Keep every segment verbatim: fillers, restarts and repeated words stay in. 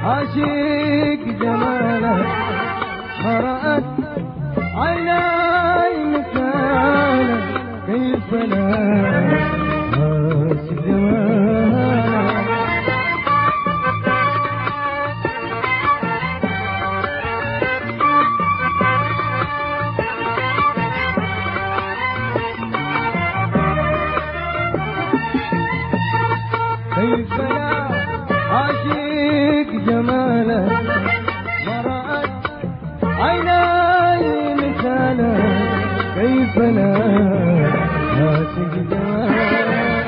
عاشق جمالك ما رأت عيناي مثالك كيف لا عاشق جمالك كيف لا عاشق جمالك ما رأت عيناي مثالك كيف لا عاشق جمالك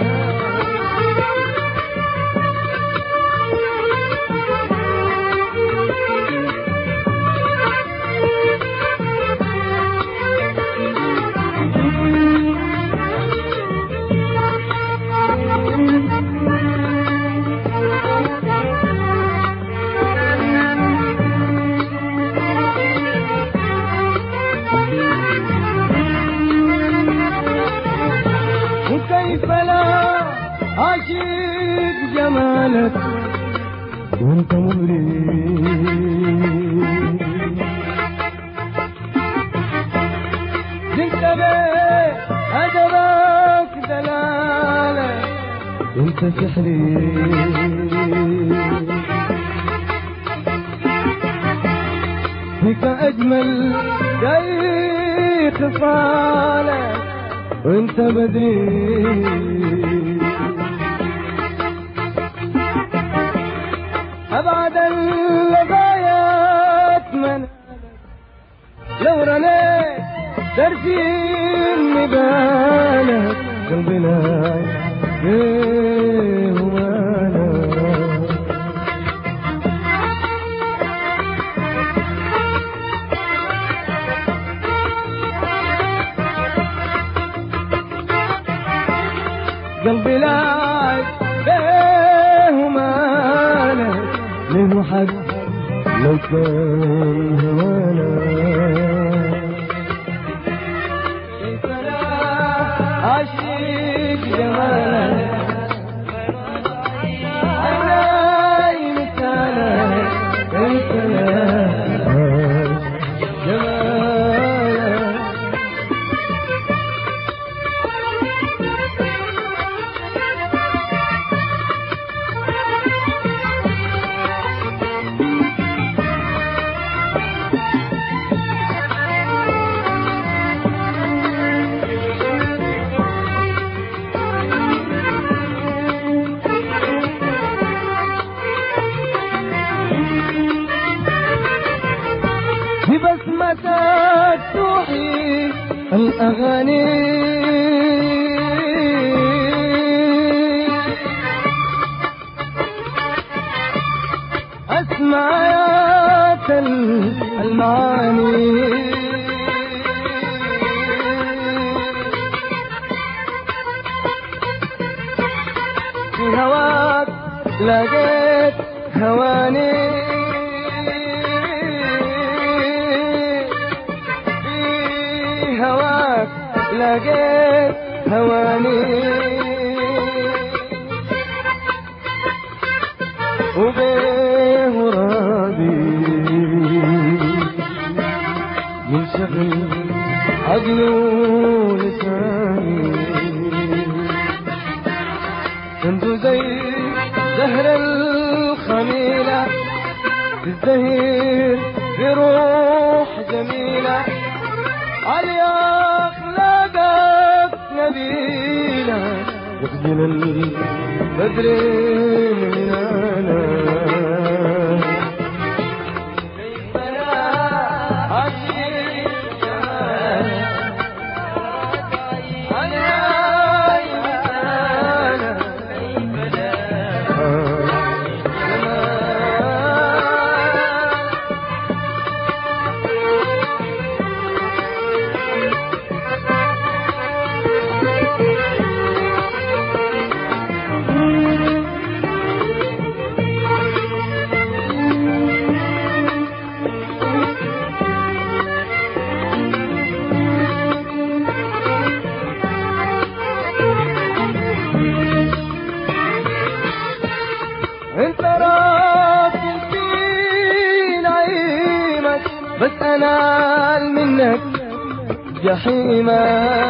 وكيف لا عاشق جمالك وانت مغري زنت بيه أدبك دلالك انت سحري فيك أجمل جاي خصالك وانت بدري أبعد اللغايات منالك لو رميت ترسيم نبالك قلبي لا يهوانك قلبي لاعب بيه ومالك ليه حد لو كان هوانا كيف لا عاشق جمالك عيناي مثالك كيف لا عاشق جمالك ببسمتك تحيي الأغاني أسمعات المعاني في هواك لقيت هواني هواك لقيت هواني وبيه راضي ينشغل عقلي ولساني انتو زي زهر الخميلة الزهير في روح جميلة عليا أخلاقك نبيلة يخجل البدر من أنا كيف لا عاشق جمالك عليا مثالك كيف لا بس انال منك جحيما.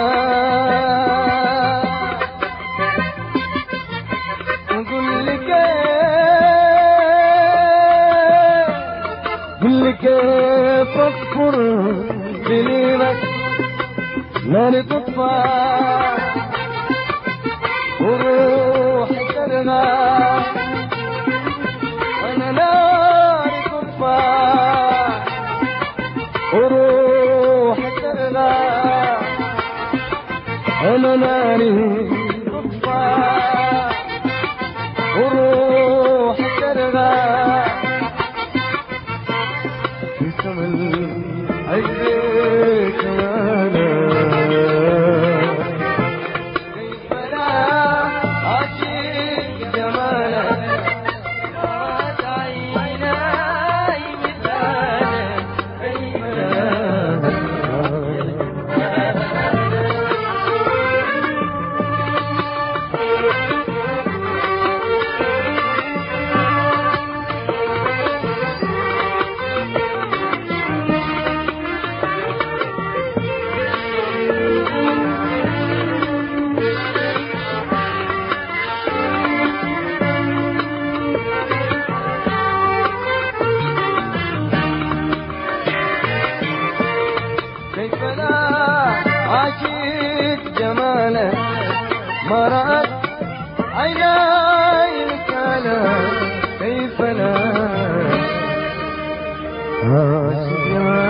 وقل لي كيف قل لي كيف اصبر بليمك ناري تطفى وروحي ترغى وانا ناري تطفى وروحي ترغى انا ناري تطفى وروحي ترغى في سمل عينيك وانا كيف لا أعشق جمالك رأت عيناي مثالك كيف كيف لا أعشق جمالك ما رأت عيناي مثالك كيف لا أعشق جمالك